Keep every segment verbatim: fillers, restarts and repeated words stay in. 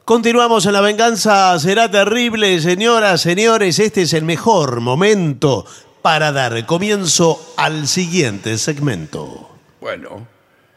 Continuamos en La Venganza Será Terrible, señoras, señores. Este es el mejor momento para dar comienzo al siguiente segmento. Bueno,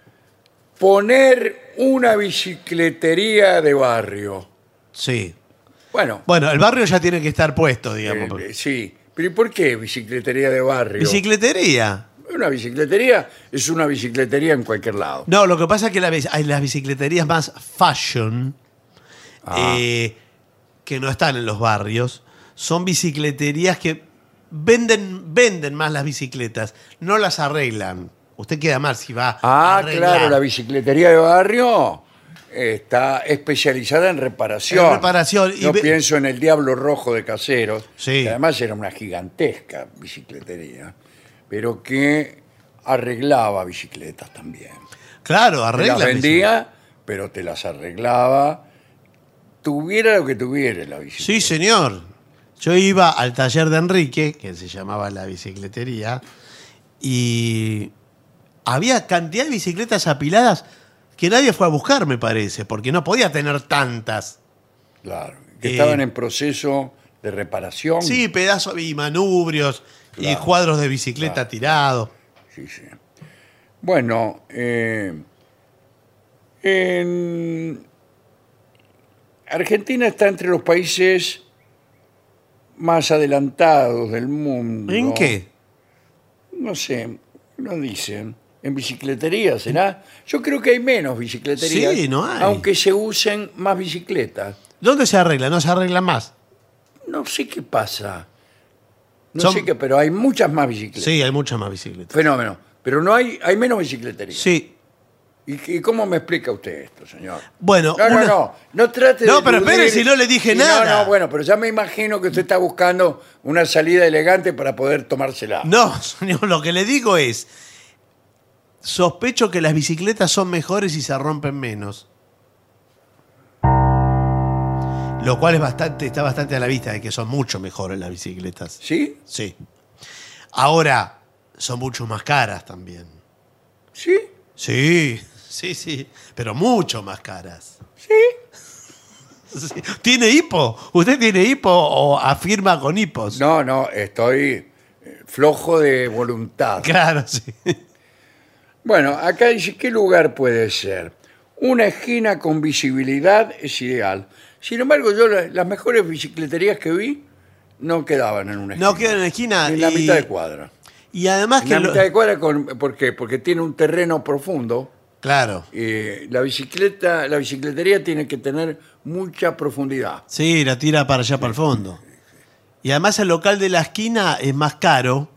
poner una bicicletería de barrio. Sí. Bueno, Bueno, el barrio ya tiene que estar puesto, digamos. eh, sí. ¿Pero y por qué bicicletería de barrio? ¿Bicicletería? Una bicicletería es una bicicletería en cualquier lado. No, lo que pasa es que la, bici- hay las bicicleterías más fashion, Ah. eh, que no están en los barrios, son bicicleterías que venden, venden más las bicicletas, no las arreglan. Usted queda mal si va a Ah, arreglar. claro, la bicicletería de barrio está especializada en reparación. En reparación, y Yo ve- pienso en el Diablo Rojo de Caseros, Sí. que además era una gigantesca bicicletería, pero que arreglaba bicicletas también. Claro, Te arregla. las vendía, pero te las arreglaba, tuviera lo que tuviera la bicicleta. Sí, señor. Yo iba al taller de Enrique, que se llamaba la bicicletería, y había cantidad de bicicletas apiladas que nadie fue a buscar, me parece, porque no podía tener tantas. Claro, que Eh, estaban en proceso de reparación. Sí, pedazos y manubrios y Claro. cuadros de bicicleta Claro. tirados. Sí, sí. Bueno, eh, en Argentina está entre los países más adelantados del mundo. ¿En qué? No sé, no dicen. ¿En bicicletería será? Yo creo que hay menos bicicleterías. Sí, no hay. Aunque se usen más bicicletas. ¿Dónde se arregla? No se arreglan más. No sé qué pasa. No Son- sé qué, pero hay muchas más bicicletas. Sí, hay muchas más bicicletas. Fenómeno. Pero no hay, hay menos bicicleterías. Sí. ¿Y, y cómo me explica usted esto, señor? Bueno, No, no, una- no. No trate de. No, pero eludir- espere, si no le dije y nada. No, no, bueno, pero ya me imagino que usted está buscando una salida elegante para poder tomársela. No, señor, lo que le digo es, sospecho que las bicicletas son mejores y se rompen menos. Lo cual es bastante, está bastante a la vista de que son mucho mejores las bicicletas. ¿Sí? Sí. Ahora, son mucho más caras también. ¿Sí? Sí, sí, sí, pero mucho más caras. ¿Sí? Sí. ¿Tiene hipo? ¿Usted tiene hipo o afirma con hipos? No, no, estoy eh, flojo de voluntad. Claro, sí. Bueno, acá dice, ¿qué lugar puede ser? Una esquina con visibilidad es ideal. Sin embargo, yo la- las mejores bicicleterías que vi no quedaban en una esquina. No quedan en la esquina. En la y- mitad de cuadra. Y además En que... la lo- mitad de cuadra, con, ¿por qué? Porque tiene un terreno profundo. Claro. Eh, la bicicleta, la bicicletería tiene que tener mucha profundidad. Sí, la tira para allá, para el fondo. Y además el local de la esquina es más caro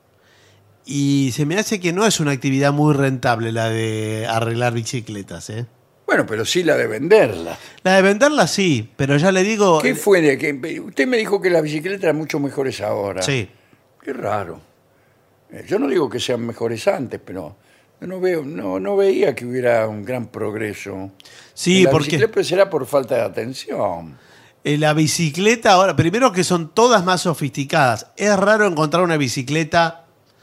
y se me hace que no es una actividad muy rentable la de arreglar bicicletas, ¿eh? Bueno, pero sí la de venderla. La de venderla sí, pero ya le digo... ¿Qué fue de que usted me dijo que las bicicletas eran mucho mejores ahora? Sí. Qué raro. Eh, Yo no digo que sean mejores antes, pero yo no veo, no, no veía que hubiera un gran progreso. Sí, En la porque bicicleta será por falta de atención. eh, la bicicleta ahora, primero que son todas más sofisticadas. Es raro encontrar una bicicleta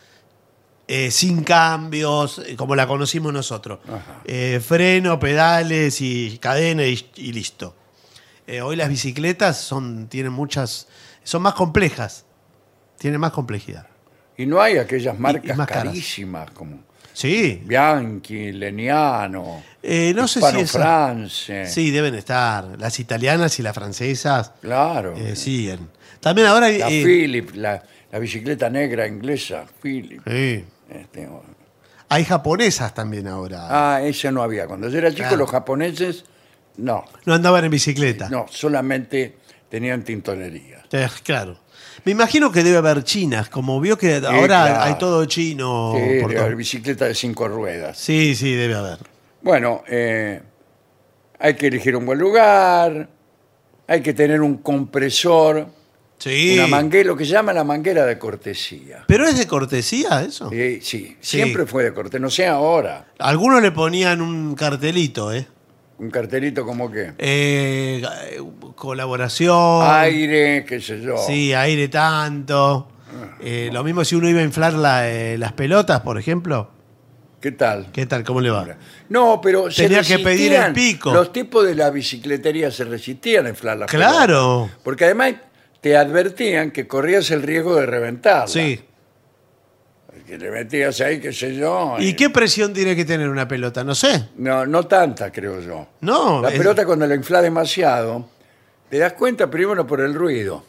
eh, sin cambios, eh, como la conocimos nosotros. Ajá. Eh, freno, pedales y cadena y, y listo. Eh, hoy las bicicletas son, tienen muchas, son más complejas, tienen más complejidad. Y no hay aquellas marcas más caras. carísimas como Sí, Bianchi, Leniano, eh, no sé si Hispano esas- France. sí, deben estar. Las italianas y las francesas Claro. eh, siguen. También ahora hay, La eh, Philip, la, la bicicleta negra inglesa, Philip. sí, Este, hay japonesas también ahora. ah, esa no había. Cuando yo era chico, Claro. los japoneses, no. No andaban en bicicleta. No, solamente tenían tintonería. Eh, claro. Me imagino que debe haber chinas, como vio que ahora claro. hay todo chino. Sí, por debe todo. haber bicicleta de cinco ruedas. Sí, sí, debe haber. Bueno, eh, hay que elegir un buen lugar, hay que tener un compresor, Sí. una manguera, lo que se llama la manguera de cortesía. ¿Pero es de cortesía eso? Sí, sí, Sí. siempre fue de cortesía, no sé ahora. Algunos le ponían un cartelito, ¿eh? Un cartelito como que Eh, eh, colaboración. aire, qué sé yo. Sí, aire tanto. Eh, lo mismo si uno iba a inflar la, eh, las pelotas, por ejemplo. ¿Qué tal? ¿Qué tal? ¿Cómo le va? No, pero se Tenía que pedir el resistían, pico. Los tipos de la bicicletería se resistían a inflar las Claro. pelotas. Porque además te advertían que corrías el riesgo de reventarla. Sí. Que le metías ahí, qué sé yo. ¿Y qué presión tiene que tener una pelota? No sé. No, no tanta, creo yo. No. La es- pelota cuando la inflas demasiado, te das cuenta primero por el ruido.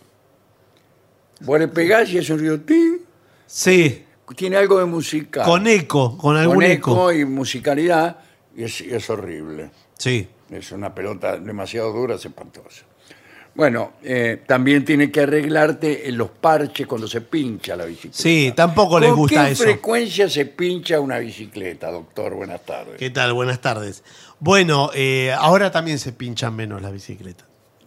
Vos le pegás y es un ruido. ¡Ting! Sí. Tiene algo de musical. Con eco, con algún Con eco. eco y musicalidad, y es, y es horrible. Sí. Es una pelota demasiado dura, es espantosa. Bueno, eh, también tiene que arreglarte en los parches cuando se pincha la bicicleta. Sí, tampoco les ¿Con gusta qué eso. frecuencia se pincha una bicicleta, doctor? Buenas tardes. ¿Qué tal? Buenas tardes. Bueno, eh, ahora también se pinchan menos las bicicletas.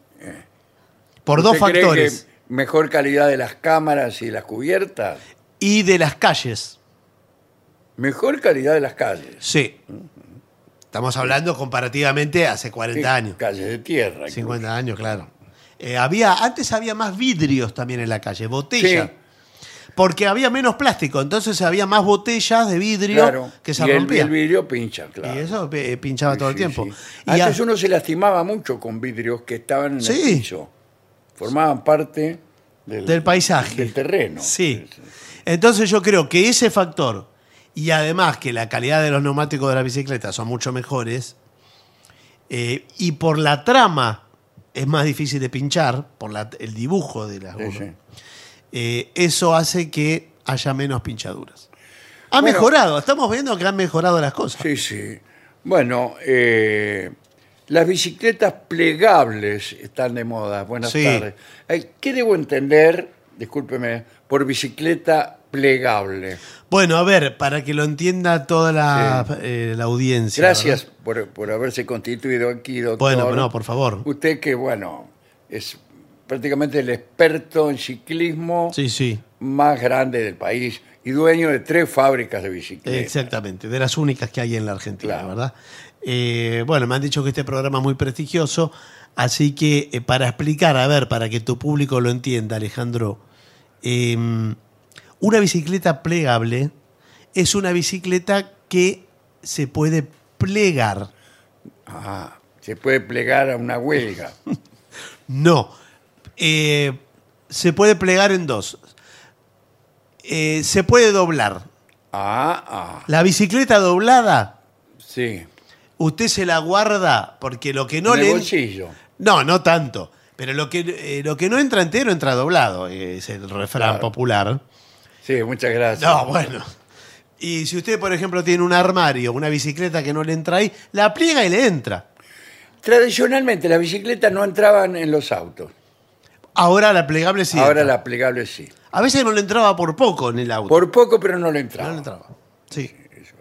Por dos ¿Usted cree factores. que mejor calidad de las cámaras y las cubiertas? Y de las calles. Mejor calidad de las calles. Sí. Estamos hablando comparativamente hace cuarenta años. Calles de tierra. incluso. cincuenta años, claro. Eh, había, antes había más vidrios también en la calle, botellas. Sí. Porque había menos plástico, entonces había más botellas de vidrio Claro. que se y el, rompían. el vidrio pincha, claro. Y eso eh, pinchaba Sí, todo el sí, tiempo. sí. Y Antes a- uno se lastimaba mucho con vidrios que estaban en Sí. el piso. Formaban parte del, del paisaje. del terreno. Sí. Entonces yo creo que ese factor, y además que la calidad de los neumáticos de la bicicleta son mucho mejores, eh, y por la trama es más difícil de pinchar, por la- el dibujo de las Sí, gomas, sí. eh, eso hace que haya menos pinchaduras. Ha Bueno. mejorado, estamos viendo que han mejorado las cosas. Sí, sí. Bueno, eh, las bicicletas plegables están de moda. Buenas Sí. tardes. Eh, ¿Qué debo entender, discúlpeme, por bicicleta plegable? Bueno, a ver, para que lo entienda toda la, eh, la audiencia. Gracias ¿verdad? por, por haberse constituido aquí, doctor. Bueno, no, por favor. Usted que, bueno, es prácticamente el experto en ciclismo Sí, sí. más grande del país y dueño de tres fábricas de bicicletas. Exactamente, de las únicas que hay en la Argentina, Claro. ¿verdad? Eh, bueno, me han dicho que este programa es muy prestigioso, así que eh, para explicar, a ver, para que tu público lo entienda, Alejandro, eh, una bicicleta plegable es una bicicleta que se puede plegar. Ah, se puede plegar a una huelga. No, eh, se puede plegar en dos. Eh, se puede doblar. Ah, ah, La bicicleta doblada, sí. usted se la guarda porque lo que no en el le... bolsillo. No, no tanto. Pero lo que, eh, lo que no entra entero entra doblado, eh, es el refrán Claro. popular. Sí, muchas gracias. No, bueno. Y si usted, por ejemplo, tiene un armario, una bicicleta que no le entra ahí, la pliega y le entra. Tradicionalmente las bicicletas no entraban en los autos. Ahora la plegable sí. Ahora entra. la plegable sí. A veces no le entraba por poco en el auto. Por poco, pero no le No entraba. le entraba. Sí.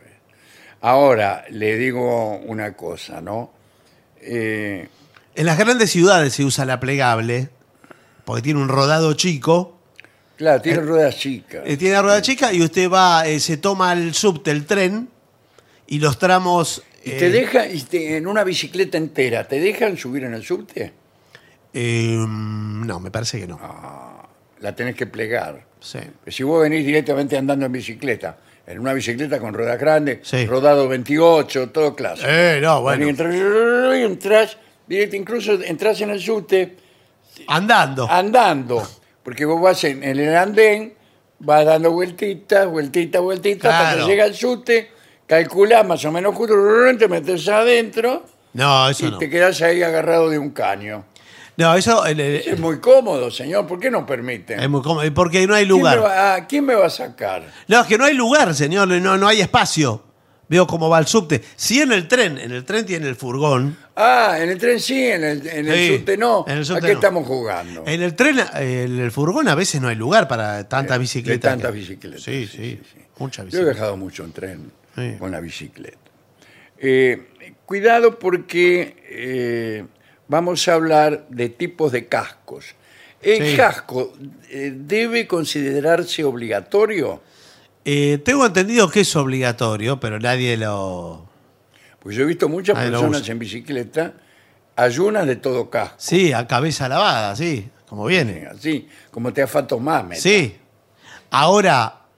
Ahora, le digo una cosa, ¿no? Eh, En las grandes ciudades se usa la plegable, porque tiene un rodado chico, claro, tiene ruedas chicas. eh, tiene la rueda chica y usted va, eh, se toma el subte, el tren, y los tramos... ¿Y eh, te deja, y te- en una bicicleta entera, te dejan subir en el subte? eh, no, me parece que no. La tenés que plegar. Sí. Si vos venís directamente andando en bicicleta, en una bicicleta con ruedas grandes, Sí. rodado veintiocho, todo clásico. Eh, no, bueno. Y entras, y entras, directo, incluso entras en el subte Andando. andando, porque vos vas en, en el andén, vas dando vueltitas, vueltitas, vueltitas, hasta Claro. que llega el subte, calculás más o menos justo, te metes adentro No, eso y no. te quedás ahí agarrado de un caño. No, eso eh, eh, Es muy cómodo, señor, ¿por qué no permiten? es muy cómodo, porque no hay ¿Quién me, lugar. va, ah, ¿quién me va a sacar? No, es que no hay lugar, señor, no, no hay espacio. Veo cómo va el subte. Sí en el tren, en el tren tiene el furgón. Ah, en el tren sí, en el, en el Sí, subte no. en el subte ¿A qué no. estamos jugando? En el tren, eh, en el furgón a veces no hay lugar para tantas De bicicletas. tantas que- bicicletas. Sí, sí, muchas Yo he bicicletas. viajado mucho en tren Sí. con la bicicleta. Eh, cuidado porque eh, vamos a hablar de tipos de cascos. ¿El Sí. casco eh, debe considerarse obligatorio? Eh, tengo entendido que es obligatorio, pero nadie lo... Porque yo he visto muchas Nadie lo personas usa. en bicicleta ayunas de todo casco. Sí, a cabeza lavada, sí, como viene. Así, como te afatos más. Sí. Ahora,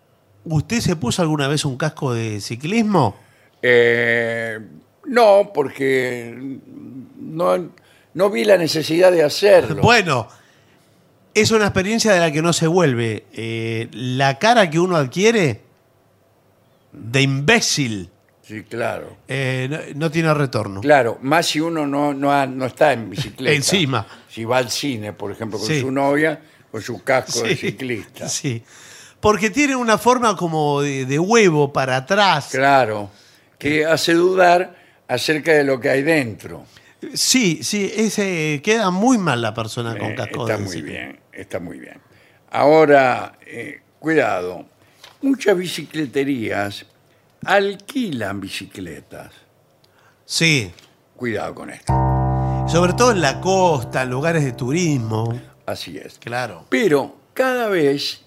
¿Usted se puso alguna vez un casco de ciclismo? Eh, no, porque no, no vi la necesidad de hacerlo. Bueno, es una experiencia de la que no se vuelve. Eh, la cara que uno adquiere de imbécil Sí, claro. eh, no, no tiene retorno. Claro, más si uno no, no, ha- no está en bicicleta. Encima. Si va al cine, por ejemplo, con Sí. su novia, con su casco de Sí, ciclista. sí. Porque tiene una forma como de, de huevo para atrás. Claro, que hace dudar acerca de lo que hay dentro. Sí, sí, ese, queda muy mal la persona con Eh, casco está de muy ciclismo. bien, está muy bien. Ahora, eh, cuidado, muchas bicicleterías alquilan bicicletas. Sí, Cuidado con esto. sobre todo en la costa, en lugares de turismo. Así es. Claro. Pero cada vez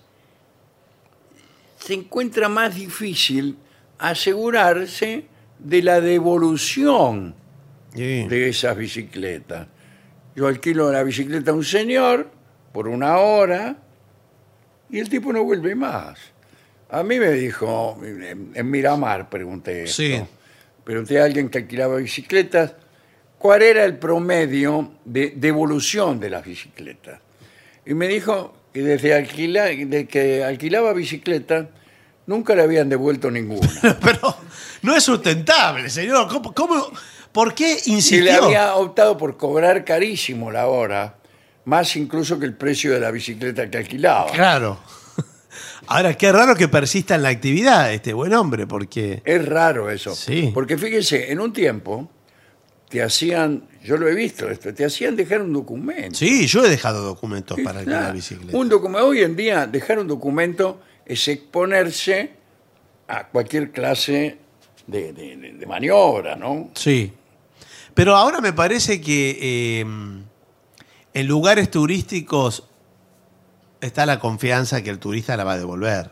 se encuentra más difícil asegurarse de la devolución Sí. de esas bicicletas. Yo alquilo la bicicleta a un señor por una hora y el tipo no vuelve más. A mí me dijo, en en Miramar pregunté esto, Sí. pregunté a alguien que alquilaba bicicletas, ¿cuál era el promedio de devolución de las bicicletas? Y me dijo que desde alquila, de que alquilaba bicicletas nunca le habían devuelto ninguna. Pero no es sustentable, señor. ¿Cómo, cómo- por qué Y le insistió? había optado por cobrar carísimo la hora, más incluso que el precio de la bicicleta que alquilaba. Claro. Ahora, qué raro que persista en la actividad este buen hombre, porque... Es raro eso. Sí. Porque fíjese, en un tiempo te hacían, yo lo he visto esto, te hacían dejar un documento. Sí, yo he dejado documentos Sí, para claro. alquilar bicicleta. Un documento. Hoy en día, dejar un documento es exponerse a cualquier clase de, de- de- de maniobra, ¿no? Sí. Pero ahora me parece que eh, en lugares turísticos está la confianza que el turista la va a devolver.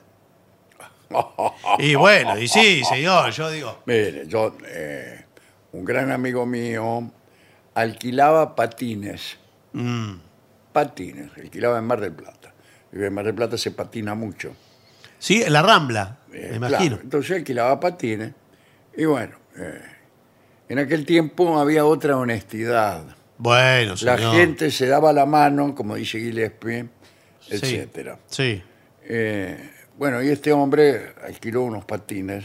Y bueno, y sí, señor, yo digo... Mire, yo, eh, un gran amigo mío alquilaba patines, mm, patines, alquilaba en Mar del Plata. Y en Mar del Plata se patina mucho. sí, en la Rambla, Eh, me imagino. claro, entonces alquilaba patines. Y bueno, eh, en aquel tiempo había otra honestidad. Bueno, La señor. gente se daba la mano, como dice Gillespie, Sí, etcétera. Sí. Eh, bueno, y este hombre alquiló unos patines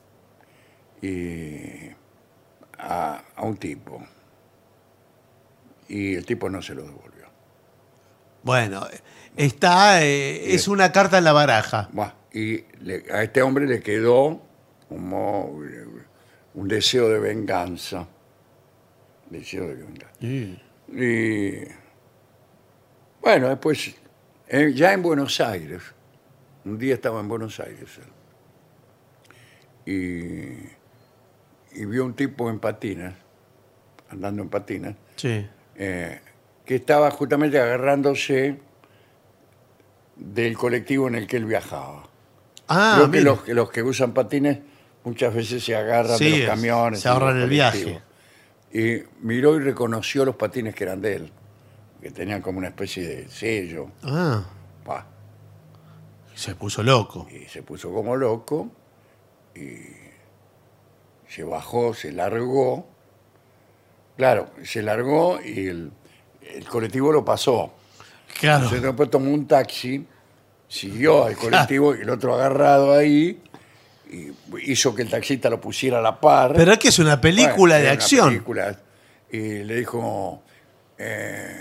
y a, a un tipo. Y el tipo no se los devolvió. Bueno, está, eh, es una carta en la baraja. Buah, y le- a este hombre le quedó como eh, un deseo de venganza. Deseo de venganza. Sí. Y bueno, después, eh, ya en Buenos Aires, un día estaba en Buenos Aires él, y, y vio un tipo en patinas, andando en patinas, Sí. eh, que estaba justamente agarrándose del colectivo en el que él viajaba. Ah, Creo que mire. los, que los que usan patines muchas veces se agarran de Sí, los es- camiones. se y de los ahorran el viaje. colectivos. Y miró y reconoció los patines que eran de él, que tenían como una especie de sello. Ah, Pa, se puso loco. y se puso como loco y se bajó, se largó. Claro, se largó y el, el colectivo lo pasó. Claro. Entonces después tomó un taxi, siguió al colectivo y el otro agarrado ahí y hizo que el taxista lo pusiera a la par. Pero es que es una película Bueno, de era una acción. película. Y le dijo, eh,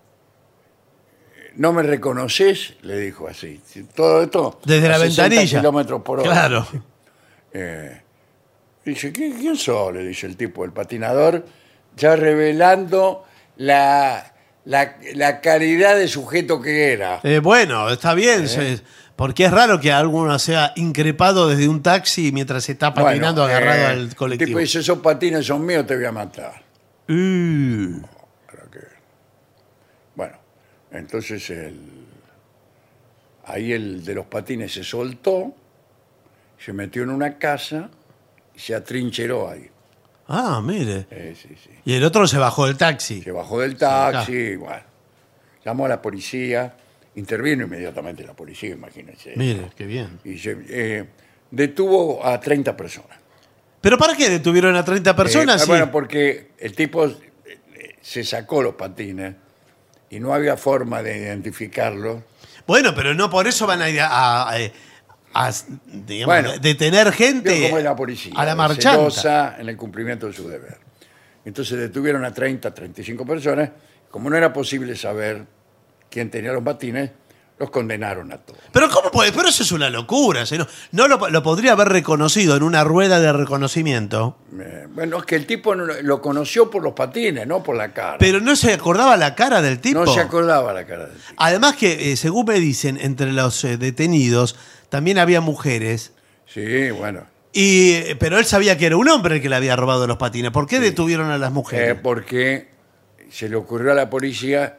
¿no me reconoces? Le dijo así. Todo esto Desde a la sesenta ventanilla. kilómetros por hora. Claro. Eh, dice, ¿quién, quién sos? Le dice el tipo, el patinador, ya revelando la, la, la calidad de sujeto que era. Eh, bueno, está bien, se- porque es raro que alguno sea increpado desde un taxi mientras se está patinando Bueno, agarrado eh, al El colectivo. tipo dice, esos patines son míos, te voy a matar. Uh, Para que- Bueno, entonces el, ahí el de los patines se soltó, se metió en una casa y se atrincheró ahí. ah, mire. Eh, sí, sí. Y el otro se bajó del taxi. Se bajó del taxi, y bueno, llamó a la policía intervino inmediatamente la policía, imagínense. Mire, qué bien. Y se- eh, detuvo a treinta personas. ¿Pero para qué detuvieron a treinta personas? Eh, si- Bueno, porque el tipo eh, eh, se sacó los patines y no había forma de identificarlo. Bueno, pero no por eso van a ir a, a- a- a, digamos, Bueno, detener gente Vio cómo es la policía, a la es marchanta. celosa en el cumplimiento de su deber. Entonces detuvieron a treinta, treinta y cinco personas. Como no era posible saber quién tenía los patines, los condenaron a todos. Pero ¿cómo puede? Pero eso es una locura. ¿sí? No, no lo, lo podría haber reconocido en una rueda de reconocimiento, Eh, bueno, es que el tipo no- lo conoció por los patines, no por la cara. pero no se acordaba la cara del tipo. no se acordaba la cara del tipo. Además que, eh, según me dicen, entre los eh, detenidos también había mujeres. Sí, bueno. Y, eh, pero él sabía que era un hombre el que le había robado los patines. ¿Por qué detuvieron a las Eh, mujeres? porque se le ocurrió a la policía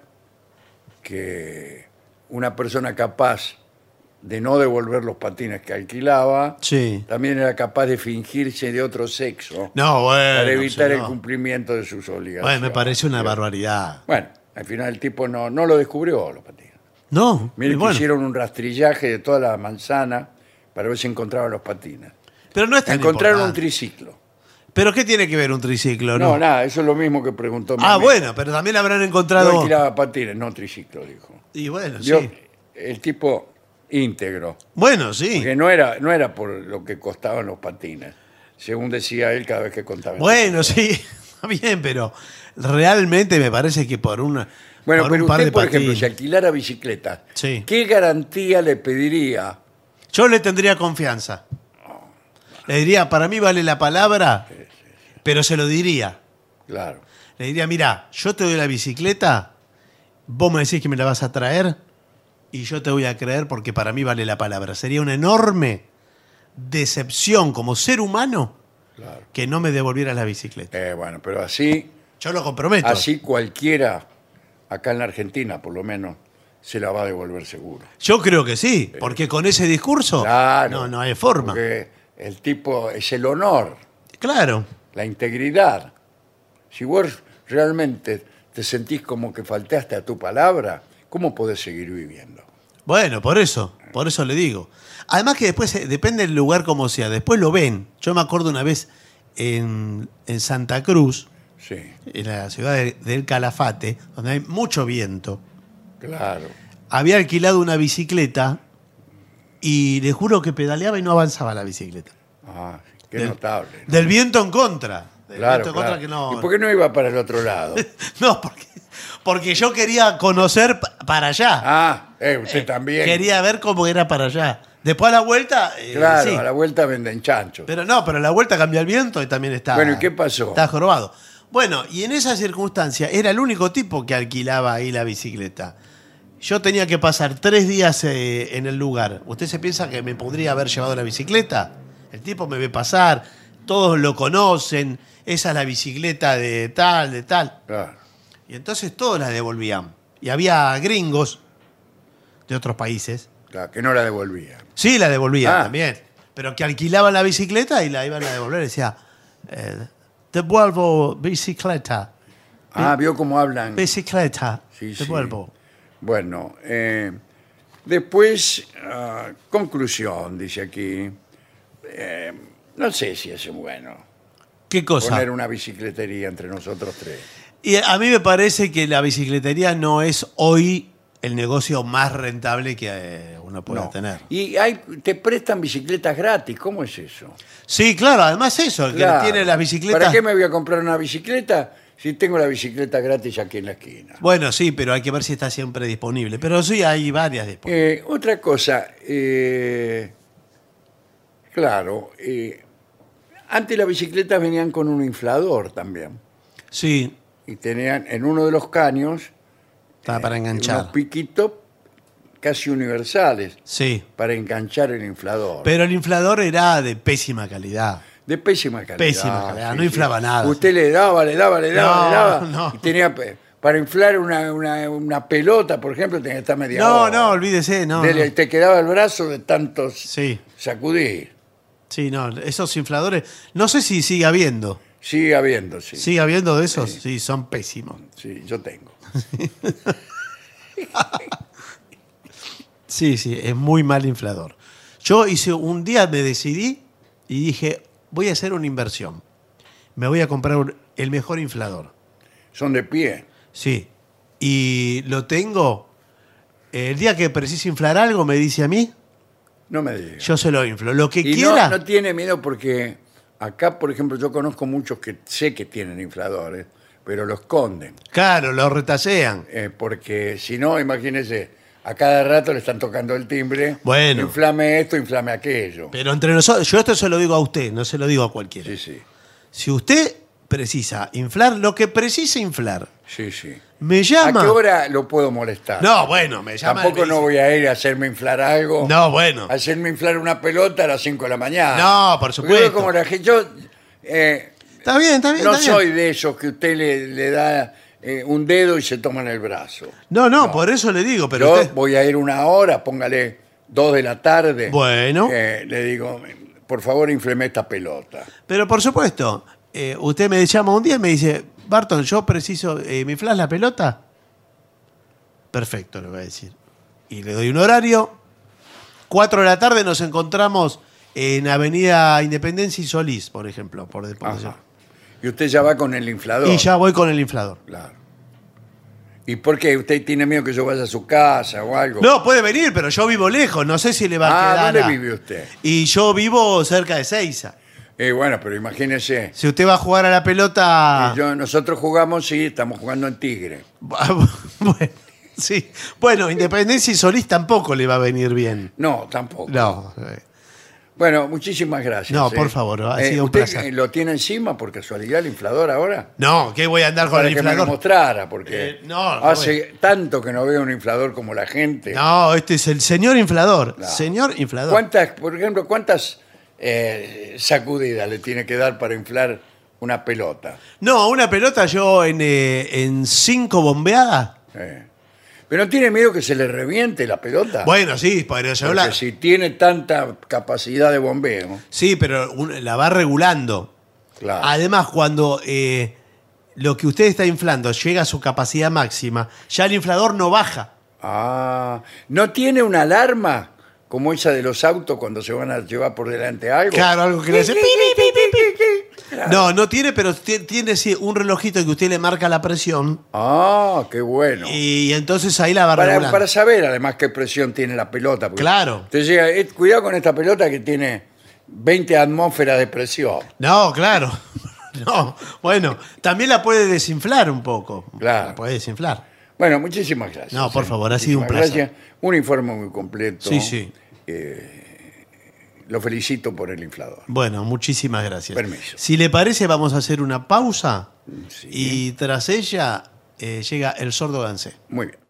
que una persona capaz de no devolver los patines que alquilaba, Sí. también era capaz de fingirse de otro sexo No, bueno. para evitar el señor. cumplimiento de sus obligaciones. Bueno, me parece una barbaridad. Bueno, al final el tipo no, no lo descubrió, los patines. No, Miren y que bueno, hicieron un rastrillaje de toda la manzana para ver si encontraban los patines. pero no es tan Encontraron un importante. triciclo. ¿Pero qué tiene que ver un triciclo? No, No, nada, eso es lo mismo que preguntó mi Ah, amigo. bueno, pero también habrán Yo encontrado... alquilaba patines, no triciclo, dijo. Y bueno, Yo, sí. el tipo íntegro, Bueno, sí. que no era, no era por lo que costaban los patines, según decía él cada vez que contaba. Bueno, sí. Está bien, pero realmente me parece que por una... Bueno, por pero un par usted, de por ejemplo, si patines- alquilara bicicleta, Sí. ¿qué garantía le pediría? Yo le tendría confianza. Le diría, para mí vale la palabra, pero se lo diría. Claro. Le diría, mira, yo te doy la bicicleta, vos me decís que me la vas a traer y yo te voy a creer porque para mí vale la palabra. Sería una enorme decepción como ser humano Claro. que no me devolvieras la bicicleta. Eh, bueno, pero así, Yo lo comprometo. así cualquiera, acá en la Argentina por lo menos, se la va a devolver seguro. Yo creo que sí, porque con ese discurso Claro. no, no hay forma. Porque el tipo es el honor, Claro. la integridad. Si vos realmente te sentís como que faltaste a tu palabra, ¿cómo podés seguir viviendo? Bueno, por eso, por eso le digo. Además que después, eh, depende del lugar como sea, después lo ven. Yo me acuerdo una vez en, en Santa Cruz, Sí, en la ciudad de- del Calafate, donde hay mucho viento, claro. había alquilado una bicicleta y le juro que pedaleaba y no avanzaba la bicicleta. Ah, qué Del- notable. ¿no? Del viento en contra. Del Claro, viento en claro. contra que no... ¿Y por qué no iba para el otro lado? No, porque, porque yo quería conocer pa- para allá. Ah, eh, usted también. Quería ver cómo era para allá. Después a la vuelta, eh, Claro, sí. a la vuelta venden chanchos. Pero no, pero a la vuelta cambia el viento y también está. Bueno, ¿y qué pasó? Está jorobado. Bueno, y en esa circunstancia era el único tipo que alquilaba ahí la bicicleta. Yo tenía que pasar tres días eh, en el lugar. ¿Usted se piensa que me podría haber llevado la bicicleta? El tipo me ve pasar, todos lo conocen, esa es la bicicleta de tal, de tal. Claro. Y entonces todos la devolvían. Y había gringos de otros países. Claro, que no la devolvía. Sí, la devolvían Ah. también. Pero que alquilaban la bicicleta y la iban a devolver. Decía, eh, devuelvo bicicleta. Ah, vio cómo hablan. Bicicleta. Sí, sí. devuelvo. Bueno, eh, después, ah, conclusión, dice aquí. Eh, no sé si es bueno ¿Qué cosa? poner una bicicletería entre nosotros tres. Y a mí me parece que la bicicletería no es hoy el negocio más rentable que eh, uno pueda No. tener. Y hay, te prestan bicicletas gratis, ¿cómo es eso? Sí, claro, además eso, el Claro. que tiene las bicicletas... ¿Para qué me voy a comprar una bicicleta si tengo la bicicleta gratis aquí en la esquina? Bueno, sí, pero hay que ver si está siempre disponible. Pero sí, hay varias disponibles. Eh, otra cosa, eh, claro, eh, antes las bicicletas venían con un inflador también. Sí, Y tenían en uno de los caños está para unos enganchar. piquitos casi universales Sí, para enganchar el inflador. pero el inflador era de pésima calidad. De pésima calidad. Pésima calidad, no inflaba nada. Usted le daba, le daba, le daba, No, le daba. no. Y tenía, pe- para inflar una, una- una pelota, por ejemplo, tenía que estar media No, hora. no, olvídese, no. Dele- no. Te quedaba el brazo de tantos Sí, sacudir. sí, no, esos infladores, no sé si sigue habiendo. Sigue habiendo, sí. ¿Sigue habiendo de esos? Sí, son pésimos. Sí, yo tengo. Sí, sí, es muy mal inflador. Yo hice un día, me decidí y dije, voy a hacer una inversión. Me voy a comprar un- el mejor inflador. Son de pie. Sí. Y lo tengo. El día que precise inflar algo, me dice a mí, No me digas. yo se lo inflo. Lo que Y quiera. no, no tiene miedo porque acá, por ejemplo, yo conozco muchos que sé que tienen infladores, pero lo esconden. Claro, lo retasean. Eh, porque si no, imagínese, a cada rato le están tocando el timbre. Bueno. Inflame esto, inflame aquello. Pero entre nosotros, yo esto se lo digo a usted, no se lo digo a cualquiera. Sí, sí. Si usted precisa inflar lo que precise inflar, Sí, sí. me ¿A llama. qué hora lo puedo molestar? No, bueno, me llama. Tampoco me no dice- voy a ir a hacerme inflar algo. No, bueno. Hacerme inflar una pelota a las cinco de la mañana. No, por Porque supuesto. yo como la gente, yo eh, Está bien, está bien. no está bien. soy de esos que usted le, le da eh, un dedo y se toma en el brazo. No, no, por eso le digo, pero yo usted. voy a ir una hora, póngale dos de la tarde. Bueno. eh, le digo, por favor, infleme esta pelota. Pero por supuesto, eh, usted me llama un día y me dice, Barton, yo preciso, eh, ¿me inflas la pelota? Perfecto, le voy a decir. Y le doy un horario. Cuatro de la tarde nos encontramos en Avenida Independencia y Solís, por ejemplo. Por, por Ajá. decir. Y usted ya va con el inflador. Y ya voy con el inflador. Claro. ¿Y por qué? ¿Usted tiene miedo que yo vaya a su casa o algo? No, puede venir, pero yo vivo lejos. No sé si le va a Ah, quedar. ¿dónde a- vive usted? Y yo vivo cerca de Seiza. Eh, bueno, pero imagínese. Si usted va a jugar a la pelota. Y yo- nosotros jugamos, sí, estamos jugando en Tigre. Bueno, sí. Bueno, Independencia y Solís tampoco le va a venir bien. No, tampoco. No. eh, Bueno, muchísimas gracias. No, eh. por favor, ha sido un ¿usted placer. eh, lo tiene encima por casualidad el inflador ahora? No, ¿qué voy a andar con Para el que me lo inflador? mostrara, porque Eh, no, no hace tanto que no veo un inflador como la gente. No, este es el señor inflador. Claro. Señor inflador. ¿Cuántas, por ejemplo, cuántas eh, sacudidas le tiene que dar para inflar una pelota? No, una pelota yo en, eh, en cinco bombeadas. Eh. ¿Pero no tiene miedo que se le reviente la pelota? Bueno, sí, pero yo Porque la. si tiene tanta capacidad de bombeo, Sí, pero un- la va regulando. claro. Además, cuando eh, lo que usted está inflando llega a su capacidad máxima, ya el inflador no baja. Ah, ¿no tiene una alarma como esa de los autos cuando se van a llevar por delante algo? Claro, algo que le hace. pi, pi, pi, pi, pi. No, no tiene, pero ti- tiene sí, un relojito que usted le marca la presión Ah, qué bueno. y entonces ahí la va Para, regulando. para saber además qué presión tiene la pelota. porque Claro. Usted llega, eh, cuidado con esta pelota que tiene veinte atmósferas de presión. No, claro. No, bueno, también la puede desinflar un poco. Claro. La puede desinflar. Bueno, muchísimas gracias. No, por eh. favor, ha sido un Muchísimas placer. Gracias. Un informe muy completo. Sí, sí. Eh, lo felicito por el inflador. Bueno, muchísimas gracias. Permiso. Si le parece, vamos a hacer una pausa Sí. y tras ella eh, llega el sordo Gansé. Muy bien.